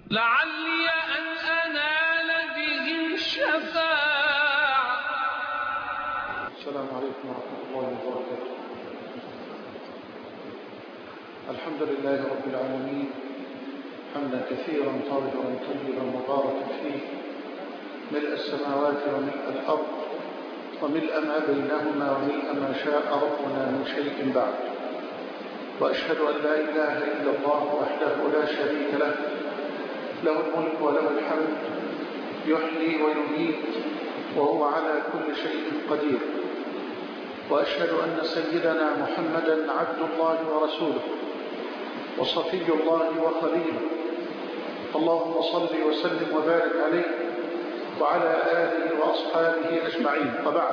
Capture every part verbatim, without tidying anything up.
لعلي أن أنال بهم شفاعة. السلام عليكم ورحمة الله وبركاته. الحمد لله رب العالمين حمدا كثيرا طاهرا طيبا مباركا فيه، ملء السماوات وملء الأرض وملء ما بينهما وملء ما شاء ربنا من شيء بعد. وأشهد أن لا إله إلا الله وحده لا شريك له، له الملك وله الحمد، يحيي ويميت وهو على كل شيء قدير. وأشهد أن سيدنا محمدا عبد الله ورسوله وصفي الله وخليله، اللهم صل وسلم وبارك عليه وعلى آله وأصحابه أجمعين. وبعد،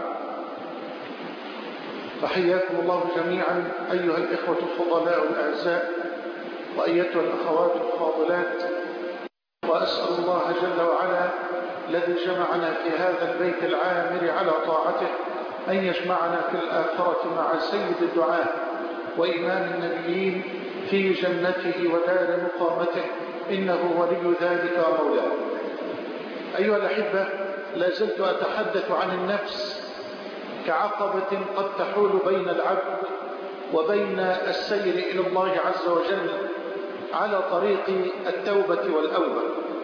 فحياكم الله جميعا أيها الإخوة الفضلاء الأعزاء وأيتها الأخوات الفاضلات، وأسأل الله جل وعلا الذي جمعنا في هذا البيت العامر على طاعته أن يجمعنا في الآخرة مع سيد الدعاء وإمام النبيين في جنته ودار مقامته، إنه ولي ذلك ومولاه. أيها الأحبة، لا زلت أتحدث عن النفس كعقبة قد تحول بين العبد وبين السير إلى الله عز وجل على طريق التوبة والأوبة.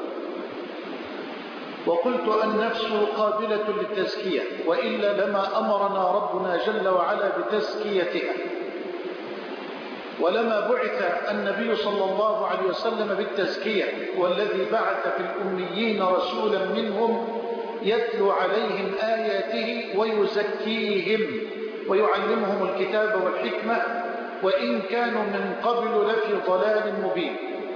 وقلت النفس قابلة للتزكية، وإلا لما أمرنا ربنا جل وعلا بتزكيتها، ولما بعث النبي صلى الله عليه وسلم بالتزكية، والذي بعث في الأميين رسولا منهم يتلو عليهم آياته ويزكيهم ويعلمهم الكتاب والحكمة، وإن كانوا من قبل لفي ضلال مبين.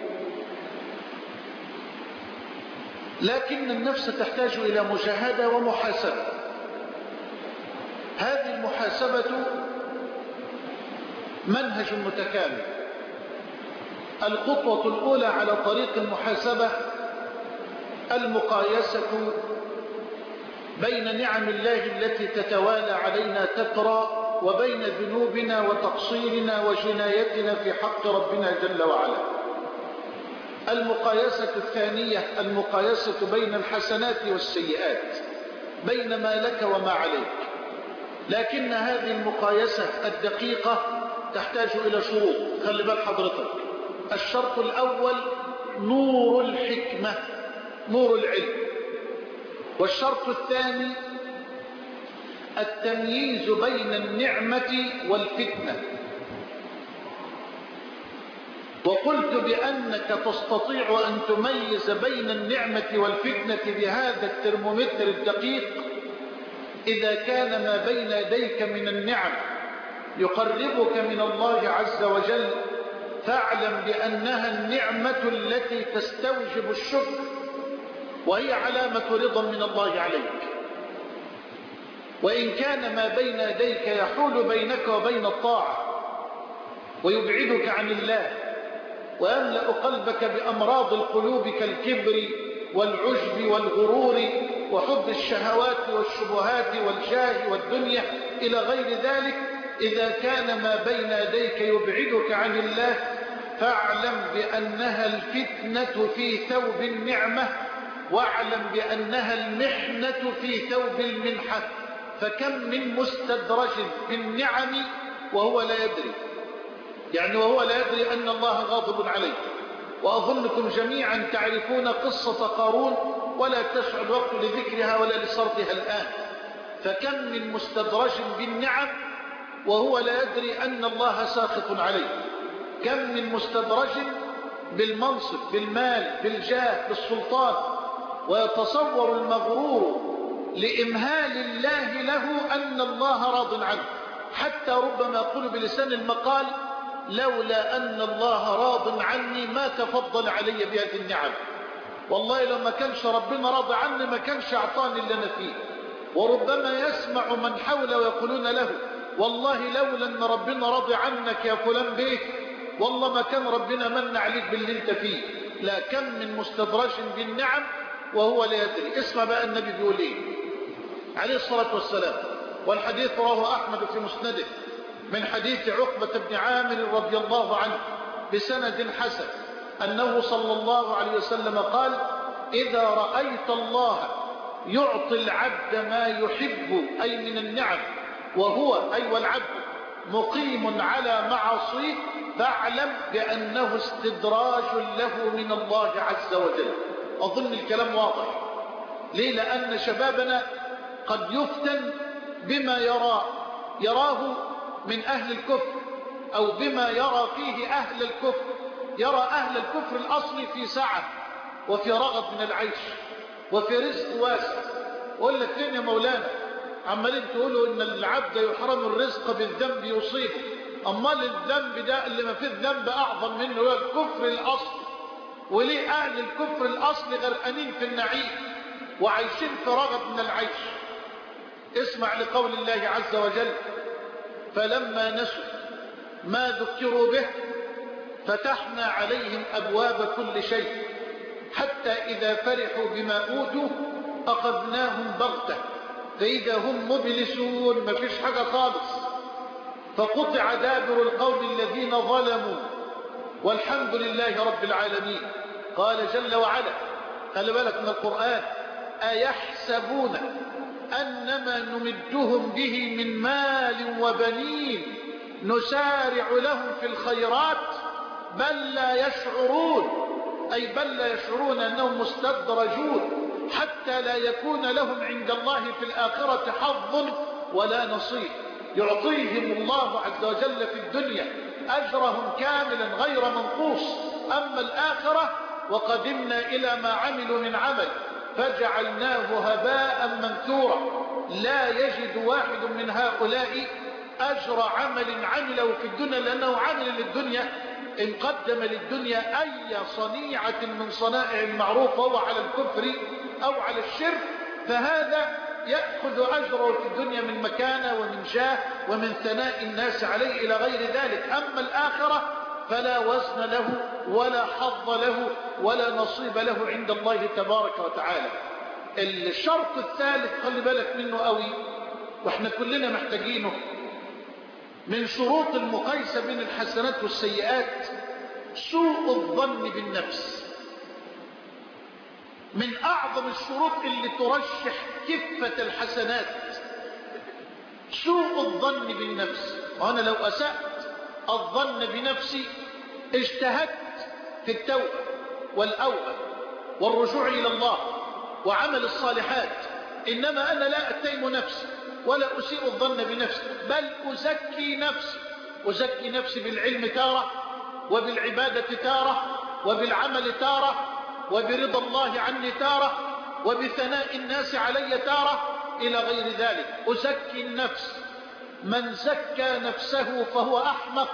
لكن النفس تحتاج إلى مجاهدة ومحاسبة. هذه المحاسبة منهج متكامل. الخطوة الأولى على طريق المحاسبة المقايسة بين نعم الله التي تتوالى علينا تترى وبين ذنوبنا وتقصيرنا وجنايتنا في حق ربنا جل وعلا. المقايسة الثانية المقايسة بين الحسنات والسيئات، بين ما لك وما عليك. لكن هذه المقايسة الدقيقة تحتاج إلى شروط. خلي بال حضرتك، الشرط الأول نور الحكمة، نور العلم. والشرط الثاني التمييز بين النعمة والفتنة. وقلت بأنك تستطيع أن تميز بين النعمة والفتنة بهذا الترمومتر الدقيق إذا كان ما بين يديك من النعم يقربك من الله عز وجل، فاعلم بأنها النعمة التي تستوجب الشكر، وهي علامة رضا من الله عليك. وإن كان ما بين يديك يحول بينك وبين الطاعة ويبعدك عن الله ويملأ قلبك بأمراض القلوب كالكبر والعجب والغرور وحب الشهوات والشبهات والجاه والدنيا إلى غير ذلك، إذا كان ما بين يديك يبعدك عن الله فاعلم بأنها الفتنة في ثوب النعمة، واعلم بأنها المحنة في ثوب المنحة. فكم من مستدرج بالنعم وهو لا يدري، يعني وهو لا يدري أن الله غاضب عليه. وأظنكم جميعا تعرفون قصة قارون، ولا تسع الوقت لذكرها ولا لسردها الآن. فكم من مستدرج بالنعم وهو لا يدري أن الله ساخط عليه. كم من مستدرج بالمنصب، بالمال، بالجاه، بالسلطان، ويتصور المغرور لإمهال الله له أن الله راض عنه، حتى ربما يقول بلسان المقال لولا أن الله راض عني ما تفضل علي بهذه النعم. والله لو ما كانش ربنا راض عني ما كانش أعطاني اللي أنا فيه. وربما يسمع من حوله ويقولون له والله لولا أن ربنا راضي عنك يا فلان بيه والله ما كان ربنا من عليك باللي انت فيه. لا، كم من مستدرج بالنعم وهو لا يدري. اسمع بقى النبي بيقول ايه عليه الصلاة والسلام، والحديث رواه أحمد في مسنده من حديث عقبة بن عامر رضي الله عنه بسند حسن. أنه صلى الله عليه وسلم قال: إذا رأيت الله يعطي العبد ما يحب أي من النعم وهو أي والعبد مقيم على معصيه فاعلم بأنه استدراج له من الله عز وجل. أظن الكلام واضح. ليه؟ لأن شبابنا قد يفتن بما يرى يراه من أهل الكفر أو بما يرى فيه أهل الكفر. يرى أهل الكفر الأصلي في سعة وفي رغد من العيش وفي رزق واسع. قول لك فين يا مولانا؟ عمالين تقولوا إن العبد يحرم الرزق بالذنب يصيبه. أمال الذنب ده اللي ما فيه الذنب أعظم منه هو الكفر الأصلي. وليه أهل الكفر الأصلي غرقانين في النعيم وعايشين في رغد من العيش؟ اسمع لقول الله عز وجل: فلما نسوا ما ذكروا به فتحنا عليهم أبواب كل شيء حتى إذا فرحوا بما أوتوا أخذناهم بغتة فإذا هم مبلسون. ما فيش حاجة خالص. فقطع دابر القوم الذين ظلموا والحمد لله رب العالمين. قال جل وعلا، خلي بالك من القرآن: أيحسبون أنما نمدهم به من مال وبنين نسارع لهم في الخيرات بل لا يشعرون. أي بل لا يشعرون أنهم مستدرجون حتى لا يكون لهم عند الله في الآخرة حظ ولا نصيب. يعطيهم الله عز وجل في الدنيا أجرهم كاملا غير منقوص. أما الآخرة وقدمنا إلى ما عملوا من عمل فجعلناه هباء منثورا. لا يجد واحد من هؤلاء أجر عمل عمله في الدنيا، لأنه عمل للدنيا إن قدم للدنيا أي صنيعة من صنائع المعروف وهو على الكفر أو على الشرك فهذا يأخذ أجره في الدنيا من مكانة ومن جاه ومن ثناء الناس عليه إلى غير ذلك. أما الآخرة فلا وزن له ولا حظ له ولا نصيب له عند الله تبارك وتعالى. الشرط الثالث خلي بالك منه قوي واحنا كلنا محتاجينه من شروط المقايسة بين الحسنات والسيئات: سوء الظن بالنفس. من أعظم الشروط اللي ترشح كفة الحسنات سوء الظن بالنفس. وأنا لو أسأت الظن بنفسي اجتهدت في التوبة والأوبة والرجوع إلى الله وعمل الصالحات، إنما أنا لا أتهم نفسي ولا أسيء الظن بنفسي بل أزكي نفسي. أزكي نفسي بالعلم تارة وبالعبادة تارة وبالعمل تارة وبرضا الله عني تارة وبثناء الناس علي تارة إلى غير ذلك. أزكي النفس. من زكى نفسه فهو أحمق.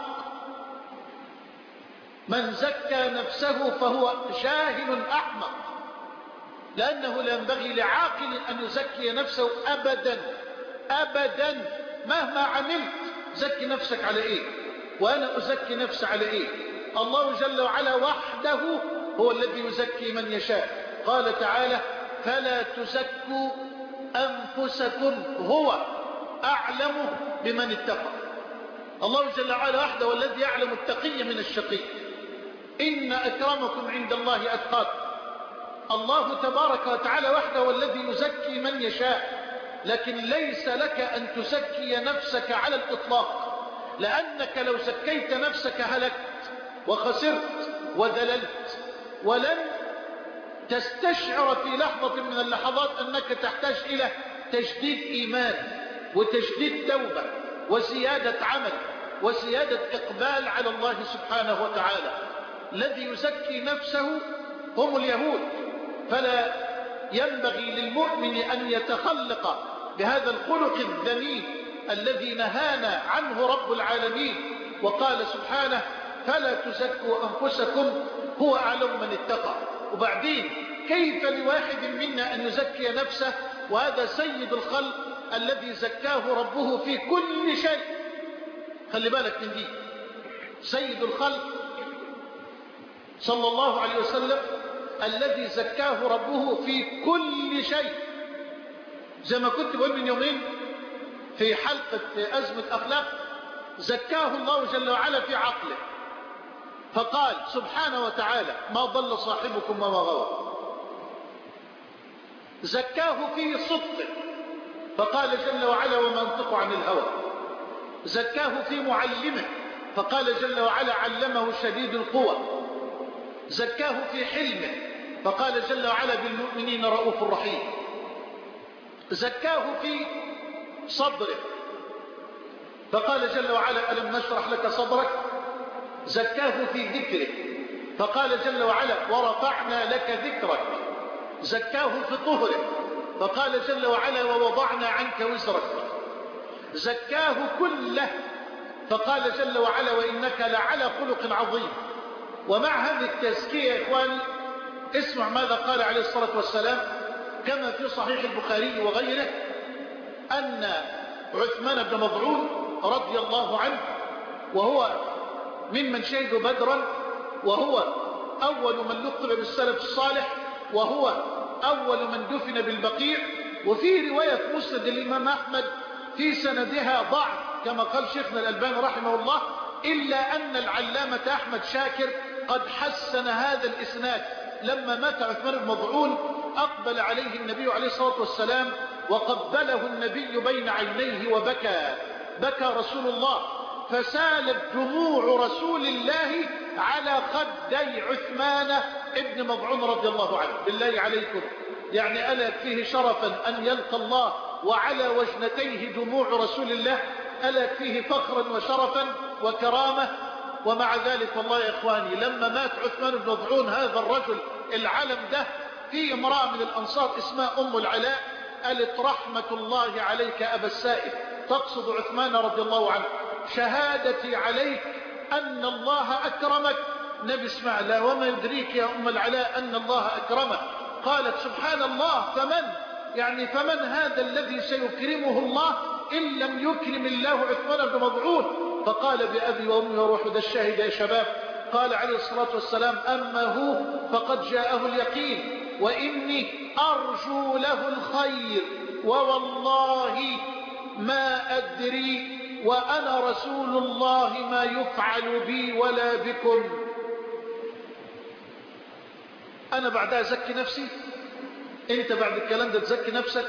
من زكى نفسه فهو جاهل أحمق، لأنه لا ينبغي لعاقل أن يزكي نفسه أبدا أبدا مهما عملت. زكي نفسك على إيه؟ وأنا أزكي نفسي على إيه؟ الله جل وعلا وحده هو الذي يزكي من يشاء. قال تعالى: فلا تزكوا أنفسكم هو أعلم بمن اتقى. الله جل وعلا وحده هو الذي يعلم التقي من الشقي. إن أكرمكم عند الله أتقاكم. الله تبارك وتعالى وحده هو الذي يزكي من يشاء، لكن ليس لك أن تزكي نفسك على الإطلاق، لأنك لو زكيت نفسك هلكت وخسرت وذللت ولن تستشعر في لحظة من اللحظات أنك تحتاج إلى تجديد إيمان وتجديد توبة وزيادة عمل وزيادة إقبال على الله سبحانه وتعالى. الذي يزكي نفسه هم اليهود. فلا ينبغي للمؤمن أن يتخلق بهذا الخلق الذميم الذي نهانا عنه رب العالمين وقال سبحانه: فلا تزكوا أنفسكم هو أعلم من اتقى. وبعدين كيف لواحد منا أن يزكي نفسه وهذا سيد الخلق الذي زكاه ربه في كل شيء؟ خلي بالك من دي. سيد الخلق صلى الله عليه وسلم الذي زكاه ربه في كل شيء. زي ما كنت بقول من يومين في حلقة أزمة أخلاق، زكاه الله جل وعلا في عقله. فقال سبحانه وتعالى ما ضل صاحبكم وما غوى. زكاه في صدقه فقال جل وعلا وما ينطق عن الهوى. زكاه في معلمه فقال جل وعلا علمه شديد القوى. زكاه في حلمه فقال جل وعلا بالمؤمنين رؤوف رحيم. زكاه في صدره فقال جل وعلا ألم نشرح لك صدرك. زكاه في ذكره فقال جل وعلا ورفعنا لك ذكرك. زكاه في طهره فقال جل وعلا ووضعنا عنك وزرك. زكاه كله فقال جل وعلا وإنك لعلى خلق عظيم. ومع هذه التزكية يا إخواني اسمع ماذا قال عليه الصلاة والسلام كما في صحيح البخاري وغيره أن عثمان بن مظعون رضي الله عنه وهو ممن شهدوا بدرا وهو أول من لقب بالسلف الصالح وهو أول من دفن بالبقيع. وفي رواية مسند الإمام أحمد في سندها ضعف كما قال شيخنا الألباني رحمه الله إلا أن العلامة أحمد شاكر قد حسن هذا الإسناد. لما مات عثمان بن مظعون أقبل عليه النبي عليه الصلاة والسلام وقبله النبي بين عينيه وبكى. بكى رسول الله فسالت دموع رسول الله على خدي عثمان ابن مظعون رضي الله عنه. بالله عليكم يعني ألا فيه شرفا أن يلقى الله وعلى وجنتيه دموع رسول الله؟ ألا فيه فخرا وشرفا وكرامة؟ ومع ذلك والله يا إخواني لما مات عثمان بن مظعون هذا الرجل العلم ده في امرأة من الأنصار اسمها أم العلاء قالت رحمة الله عليك أبا السائب تقصد عثمان رضي الله عنه شهادتي عليك أن الله أكرمك. نبي اسمع لا وما يدريك يا أم العلاء أن الله أكرمك. قالت سبحان الله فمن يعني فمن هذا الذي سيكرمه الله إن لم يكرم الله عثمان بن مظعون؟ فقال بأبي وأمي وروح ده الشاهد يا شباب. قال عليه الصلاة والسلام أما هو فقد جاءه اليقين وإني أرجو له الخير ووالله ما أدري وأنا رسول الله ما يفعل بي ولا بكم. أنا بعدها أزكي نفسي؟ أنت بعد الكلام ده تزكي نفسك؟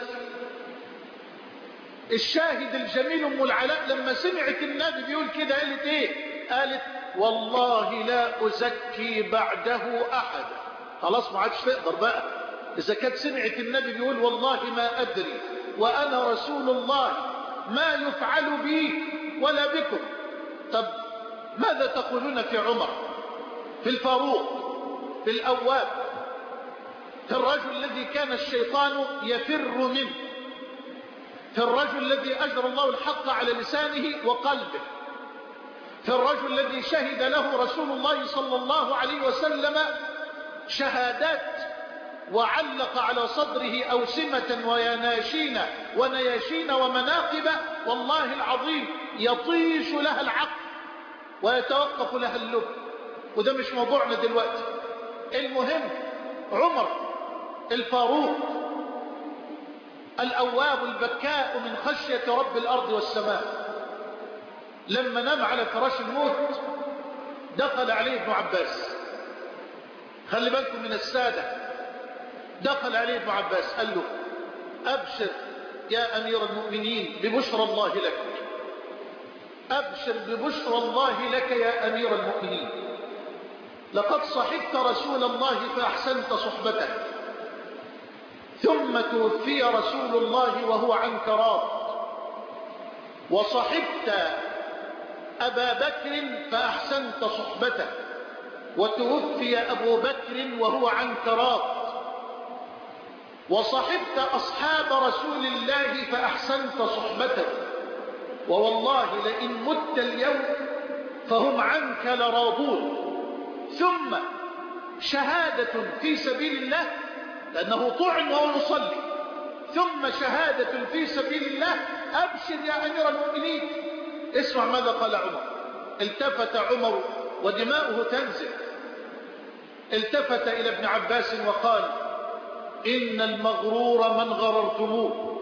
الشاهد الجميل أم العلاء لما سمعت النبي بيقول كده قالت إيه؟ قالت والله لا أزكي بعده أحد. خلاص ما عادش تقدر بقى إذا كانت سمعت النبي بيقول والله ما أدري وأنا رسول الله ما يفعل بي ولا بكم. طب ماذا تقولون في عمر، في الفاروق، في الأواب، في الرجل الذي كان الشيطان يفر منه، في الرجل الذي أجرى الله الحق على لسانه وقلبه، في الرجل الذي شهد له رسول الله صلى الله عليه وسلم شهادات وعلق على صدره أوسمة ويناشين ونياشين ومناقب والله العظيم يطيش لها العقل ويتوقف لها اللب. وده مش موضوعنا دلوقتي. المهم عمر الفاروق الأواب البكاء من خشية رب الأرض والسماء لما نام على فراش الموت دخل عليه ابن عباس. خلي بالكم من السادة. دخل عليه ابن عباس قال له أبشر يا أمير المؤمنين ببشرى الله لك. أبشر ببشرى الله لك يا أمير المؤمنين. لقد صحبت رسول الله فأحسنت صحبته ثم توفي رسول الله وهو عنك راض وصحبت أبا بكر فأحسنت صحبته وتوفي أبو بكر وهو عنك راض وصحبت أصحاب رسول الله فأحسنت صحبته ووالله لئن مت اليوم فهم عنك لراضون. ثم شهادة في سبيل الله لأنه طعن وهو يصلي. ثم شهادة في سبيل الله. أبشر يا أمير المؤمنين. اسمع ماذا قال عمر. التفت عمر ودماؤه تنزل. التفت إلى ابن عباس وقال إن المغرور من غررتموه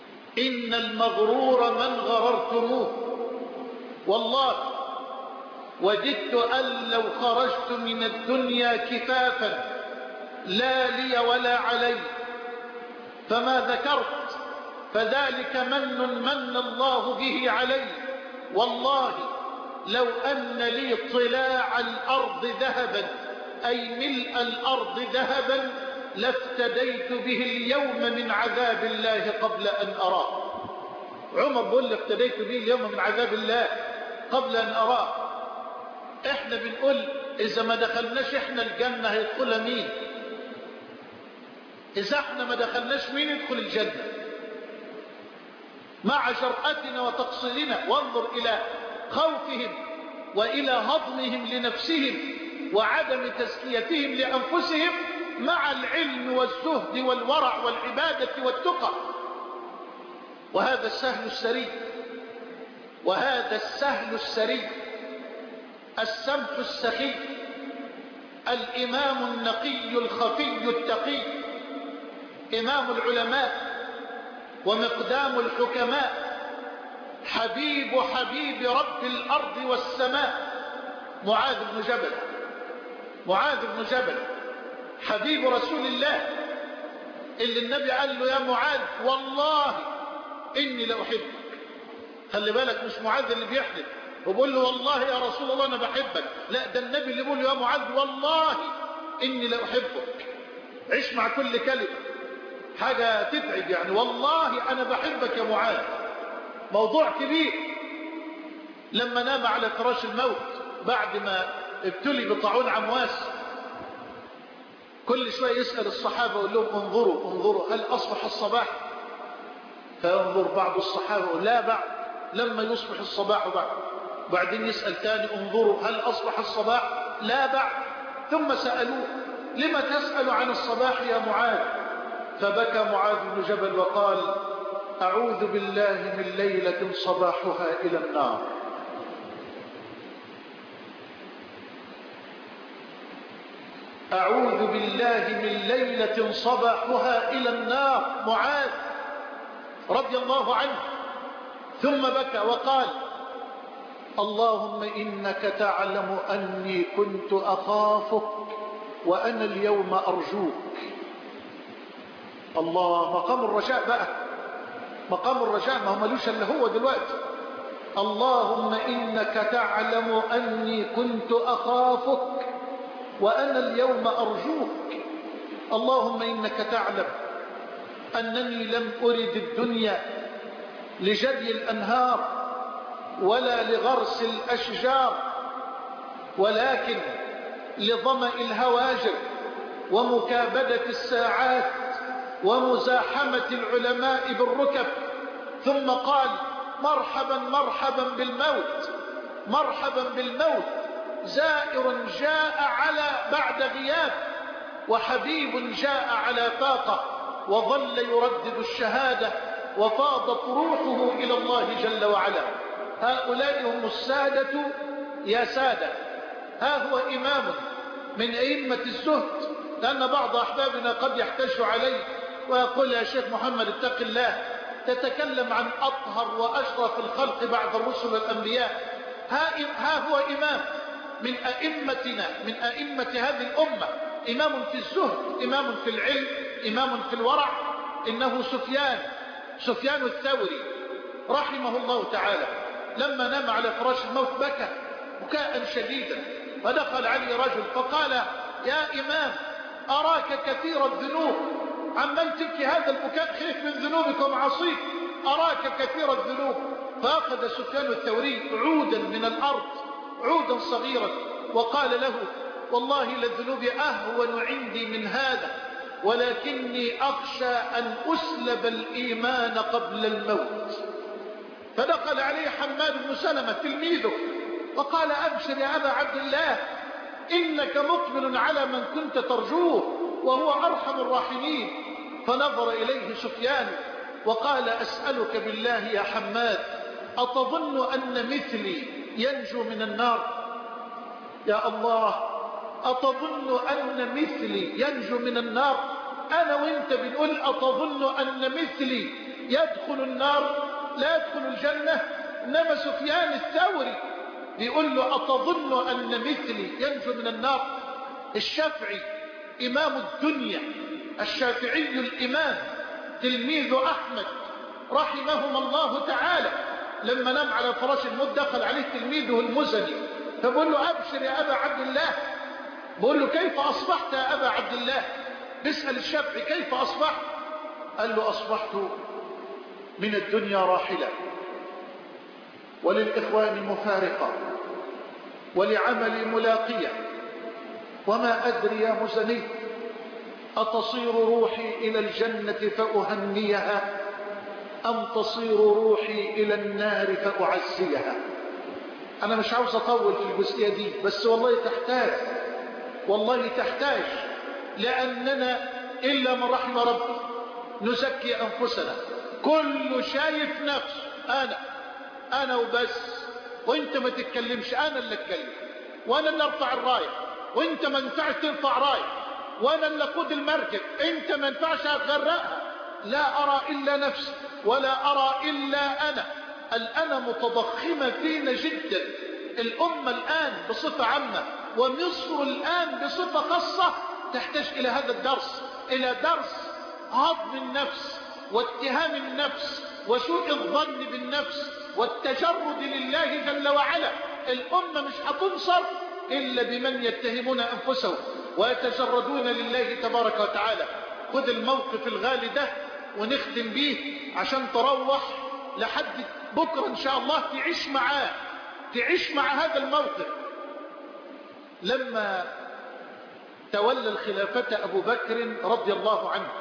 إن المغرور من غررتموه والله وددت أن لو خرجت من الدنيا كفافا لا لي ولا علي، فما ذكرت فذلك من من الله به علي. والله لو أن لي طلاع الأرض ذهبا، أي ملء الأرض ذهبا، لافتديت به اليوم من عذاب الله قبل أن أراه. عمر بيقول افتديت به اليوم من عذاب الله قبل أن أراه. احنا بنقول إذا ما دخلناش احنا الجنة هيدخلها مين؟ إذا احنا ما دخلناش مين يدخل الجنة؟ مع جرأتنا وتقصيرنا. وانظر إلى خوفهم وإلى هضمهم لنفسهم وعدم تزكيتهم لأنفسهم مع العلم والزهد والورع والعبادة والتقى. وهذا السهل السري، وهذا السهل السري، السمت السخي، الإمام النقي الخفي التقي، إمام العلماء ومقدام الحكماء، حبيب حبيب رب الأرض والسماء، معاذ بن جبل. معاذ بن جبل حبيب رسول الله اللي النبي قال له يا معاذ والله إني لأحبك. خلي بالك، مش معاذ اللي بيحلف وبقول له والله يا رسول الله أنا بحبك، لا، ده النبي اللي بيقول له يا معاذ والله إني لأحبك. عيش مع كل كلمة، حاجة تتعب يعني. والله أنا بحبك يا معاذ، موضوع كبير. لما نام على فراش الموت بعد ما ابتلي بطاعون عمواس، كل شوية يسأل الصحابة ويقول لهم انظروا انظروا هل أصبح الصباح؟ فينظر بعض الصحابة لا بعد، لما يصبح الصباح بعد. بعدين يسأل ثاني انظروا هل أصبح الصباح؟ لا بعد. ثم سألوه لما تسأل عن الصباح يا معاذ؟ فبكى معاذ بن جبل وقال أعوذ بالله من ليلة صباحها إلى النار. أعوذ بالله من ليلة صباحها إلى النار، معاذ رضي الله عنه. ثم بكى وقال اللهم إنك تعلم أني كنت أخافك وأنا اليوم أرجوك. الله، مقام الرجاء بقى، مقام الرجاء، ما هو ملوش إلا هو دلوقتي. اللهم إنك تعلم أني كنت أخافك وأنا اليوم أرجوك. اللهم إنك تعلم أنني لم أرد الدنيا لجري الأنهار ولا لغرس الأشجار، ولكن لظمأ الهواجر ومكابدة الساعات ومزاحمة العلماء بالركب. ثم قال مرحبا مرحبا بالموت، مرحبا بالموت، زائر جاء على بعد غياب، وحبيب جاء على فاقة، وظل يردد الشهادة وفاضت روحه إلى الله جل وعلا. هؤلاء هم السادة يا سادة. ها هو إمام من أئمة الزهد، لأن بعض أحبابنا قد يحتج عليه ويقول يا شيخ محمد اتق الله، تتكلم عن أطهر وأشرف الخلق بعد الرسل والأنبياء. ها هو إمام من أئمتنا، من أئمة هذه الأمة، إمام في الزهد، إمام في العلم، إمام في الورع. إنه سفيان سفيان الثوري رحمه الله تعالى. لما نام على فراش الموت بكى بكاء شديدا، فدخل عليه رجل فقال يا إمام أراك كثير الذنوب، عمن تبكي هذا البكاء؟ خيف من ذنوبك ومعاصيك، أراك كثير الذنوب. فأخذ سفيان الثوري عودا من الأرض، عودا صغيرا، وقال له والله للذنوب أهون عندي من هذا، ولكني أخشى أن أسلب الإيمان قبل الموت. فدخل عليه حماد بن سلمة تلميذه وقال أبشر يا أبا عبد الله، إنك مقبل على من كنت ترجوه وهو أرحم الراحمين. فنظر إليه سفيان وقال أسألك بالله يا حماد، أتظن أن مثلي ينجو من النار؟ يا الله، أتظن أن مثلي ينجو من النار؟ أنا وإنت بنقول أتظن أن مثلي يدخل النار لا يدخل الجنة؟ إنما سفيان الثوري بيقول له أتظن أن مثلي ينجو من النار؟ الشافعي إمام الدنيا، الشافعي الإمام تلميذ أحمد رحمهما الله تعالى، لما نام على فراش الموت دخل عليه تلميذه المزني فبقول له أبشر يا أبا عبد الله. بقول له كيف أصبحت يا أبا عبد الله؟ بيسأل الشافعي كيف أصبحت؟ قال له أصبحت من الدنيا راحلة، وللإخوان مفارقة، ولعملي ملاقية، وما أدري يا مزني أتصير روحي إلى الجنة فأهنيها أم تصير روحي إلى النار فأعزيها. أنا مش عاوز أطول في الجزئية دي، بس والله تحتاج، والله تحتاج، لأننا إلا من رحم ربي نزكي أنفسنا. كل شايف نفسه أنا أنا وبس، وانت ما تتكلمش، أنا اللي اتكلم، وأنا اللي ارفع الراية، وانت ما ينفعش ترفع راية، وأنا اللي أقود المركب، انت ما ينفعش أتغرقها. لا أرى إلا نفسي ولا أرى إلا أنا. الأنا متضخمة فينا جدا. الأمة الآن بصفة عامة ومصر الآن بصفة خاصة تحتاج إلى هذا الدرس، إلى درس هضم النفس واتهام النفس وسوء الظن بالنفس والتجرد لله جل وعلا. الأمة مش هتنصر إلا بمن يتهمون أنفسهم ويتجردون لله تبارك وتعالى. خذ الموقف الغالي ده ونختم بيه عشان تروح لحد بكرة إن شاء الله تعيش معاه، تعيش مع هذا الموقف. لما تولى الخلافة أبو بكر رضي الله عنه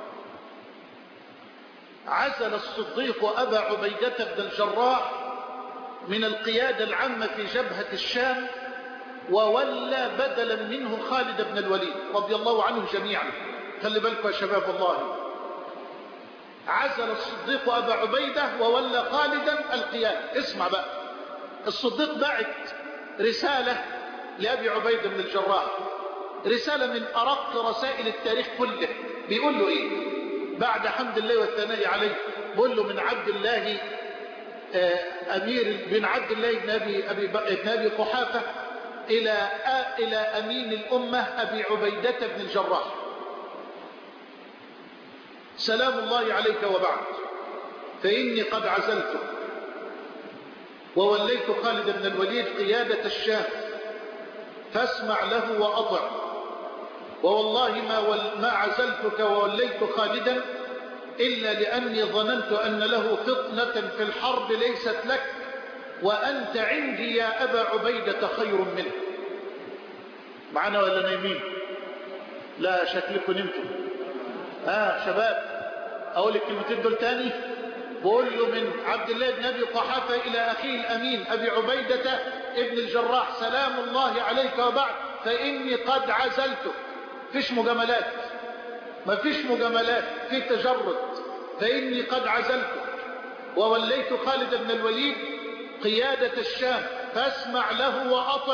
عزل الصديق أبا عبيدة بن الجراح من القيادة العامة في جبهة الشام، وولى بدلا منه خالد بن الوليد رضي الله عنهم جميعا. خلي بالكم يا شباب، والله عزل الصديق أبا عبيدة وولى خالدا القيادة. اسمع بقى، الصديق بعت رسالة لأبي عبيدة بن الجراح، رسالة من أرق رسائل التاريخ كله. بيقول له إيه بعد حمد الله والثناء عليه؟ بيقول له من عبد الله أمير بن عبد الله بن أبي, أبي, بن أبي قحافة إلى, إلى أمين الأمة أبي عبيدة بن الجراح، سلام الله عليك وبعد، فإني قد عزلت ووليت خالد بن الوليد قيادة الشام، فاسمع له وأطع، ووالله ما, ما عزلتك ووليت خالدا إلا لأني ظننت أن له فطنة في الحرب ليست لك، وأنت عندي يا أبا عبيدة خير منه. معنا ولا نايمين؟ لا شكلكم نمتم. آه شباب، أقول الكلمتين دول تاني. بقول له من عبد الله بن أبي قحافة إلى أخيه الأمين أبي عبيدة ابن الجراح، سلام الله عليك وبعد، فإني قد عزلتك. فيش مجاملات، ما فيش مجاملات، في تجرد. فإني قد عزلتك ووليت خالد بن الوليد قيادة الشام، فاسمع له وأطع،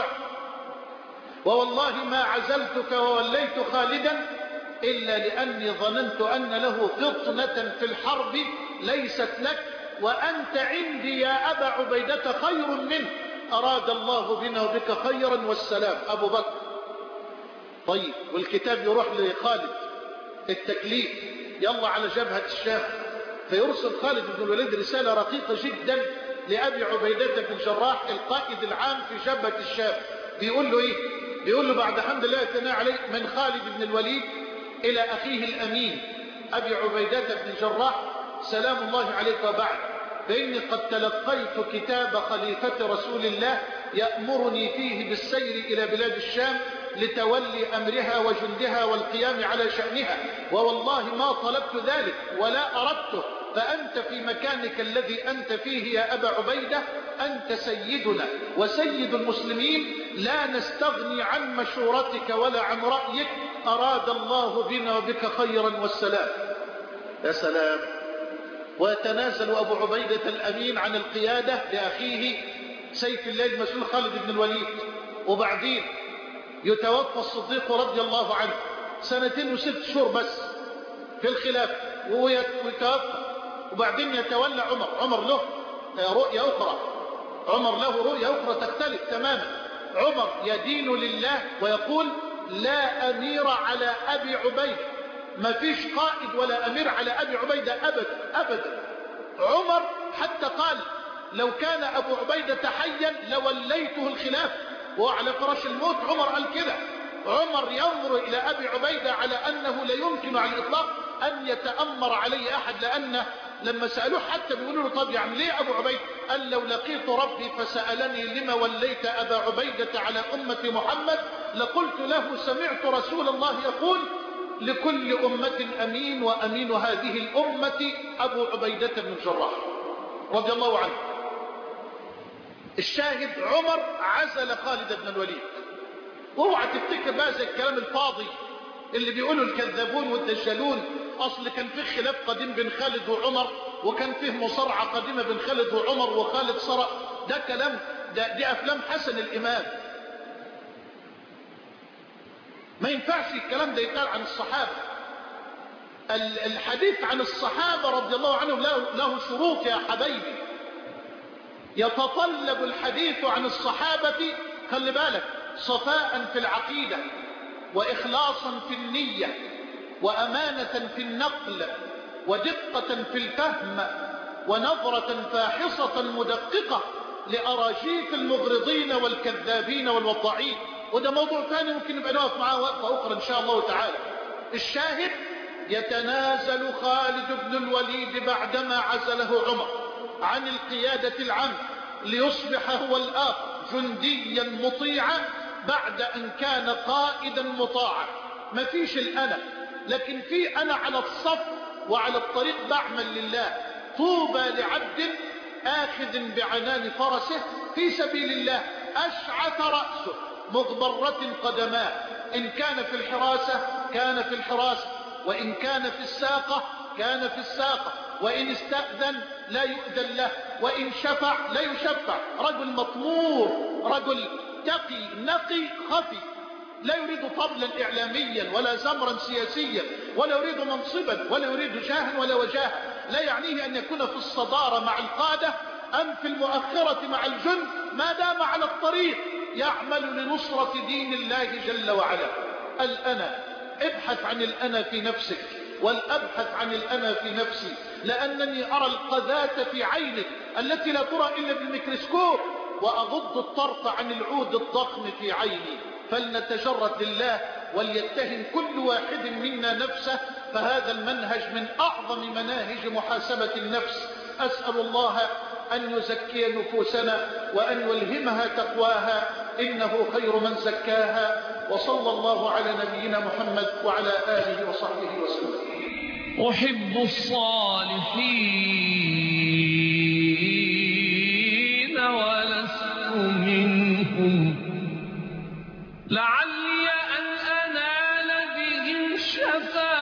ووالله ما عزلتك ووليت خالدا إلا لأني ظننت أن له فطنة في الحرب ليست لك، وأنت عندي يا أبا عبيدة خير منه، أراد الله بنا وبك خيرا والسلام. أبو بكر طيب، والكتاب يروح لخالد التكليف، يلا على جبهة الشام. فيرسل خالد بن الوليد رسالة رقيقة جدا لأبي عبيدة بن الجراح القائد العام في جبهة الشام. بيقول له إيه؟ بيقول له بعد حمد الله والثناء عليه من خالد بن الوليد إلى أخيه الأمين أبي عبيدة بن الجراح، سلام الله عليك وبعد، فإني قد تلقيت كتاب خليفة رسول الله يأمرني فيه بالسير إلى بلاد الشام لتولي أمرها وجندها والقيام على شأنها، ووالله ما طلبت ذلك ولا أردته، فأنت في مكانك الذي أنت فيه يا أبا عبيدة، أنت سيدنا وسيد المسلمين، لا نستغني عن مشورتك ولا عن رأيك، أراد الله بنا وبك خيرا والسلام. يا سلام. ويتنازل أبو عبيدة الأمين عن القيادة لأخيه سيف الله المسؤول خالد بن الوليد، وبعدين يتوفى الصديق رضي الله عنه سنتين وست شهور بس في الخلافة ويتوفى، وبعدين يتولى عمر. عمر له رؤية أخرى، عمر له رؤية أخرى تختلف تماما. عمر يدين لله ويقول لا أمير على أبي عبيدة، ما فيش قائد ولا أمير على أبي عبيدة أبدا أبدا. عمر حتى قال لو كان أبو عبيدة حيا لوليته الخلافة، وهو على فراش الموت عمر قال كده. عمر ينظر إلى أبي عبيدة على أنه لا يمكن على الإطلاق أن يتأمر عليه أحد، لأن لما سألوه حتى بيقولوا له طب يعني ليه أبو عبيدة؟ قال لو لقيت ربي فسألني لما وليت أبا عبيدة على أمة محمد لقلت له سمعت رسول الله يقول لكل أمة أمين وأمين هذه الأمة أبو عبيدة بن الجراح رضي الله عنه. الشاهد عمر عزل خالد بن الوليد. اوعى تفتكر بقى زي الكلام الفاضي اللي بيقولوا الكذابون والدجالون اصل كان فيه خلاف قديم بين خالد وعمر، وكان فيه مصارعه قديمه بين خالد وعمر وخالد سرق. ده كلام، ده دي افلام حسن الامام. ما ينفعش الكلام ده يتقال عن الصحابه. الحديث عن الصحابه رضي الله عنهم له شروط يا حبايبي. يتطلب الحديث عن الصحابه، خلي بالك، صفاء في العقيدة وإخلاصا في النية وأمانة في النقل ودقة في الفهم ونظرة فاحصة مدققة لأراجيف المغرضين والكذابين والوضاعين. وده موضوع ثاني ممكن نبقى نقف معاه وقفة أخرى إن شاء الله تعالى. الشاهد يتنازل خالد بن الوليد بعدما عزله عمر عن القيادة العامة ليصبح هو الآخر جنديا مطيعا بعد أن كان قائدا مطاعا. ما فيش الأنا، لكن في أنا على الصف وعلى الطريق بعمل لله. طوبى لعبد آخذ بعنان فرسه في سبيل الله أشعث رأسه مغبرة قدماه. إن كان في الحراسة كان في الحراسة، وإن كان في الساقة كان في الساقة، وإن استأذن لا يؤذن له، وإن شفع لا يشفع. رجل مطمور، رجل تقي نقي خفي، لا يريد طبلا إعلاميا ولا زمرا سياسيا ولا يريد منصبا ولا يريد جاها ولا وجاها. لا يعنيه أن يكون في الصدارة مع القادة أم في المؤخرة مع الجند، ما دام على الطريق يعمل لنصرة دين الله جل وعلا. الأنا، ابحث عن الأنا في نفسك والأبحث عن الأنا في نفسي، لأنني أرى القذاة في عينك التي لا ترى إلا بالميكروسكوب، وأغض الطرف عن العود الضخم في عيني. فلنتجرد لله وليتهم كل واحد منا نفسه، فهذا المنهج من أعظم مناهج محاسبة النفس. أسأل الله أن يزكي نفوسنا وأن يلهمها تقواها، إنه خير من زكاها. وصلى الله على نبينا محمد وعلى آله وصحبه وسلم. أحب الصالحين ولست منهم، لعلي أن أنال بهم شفاعة.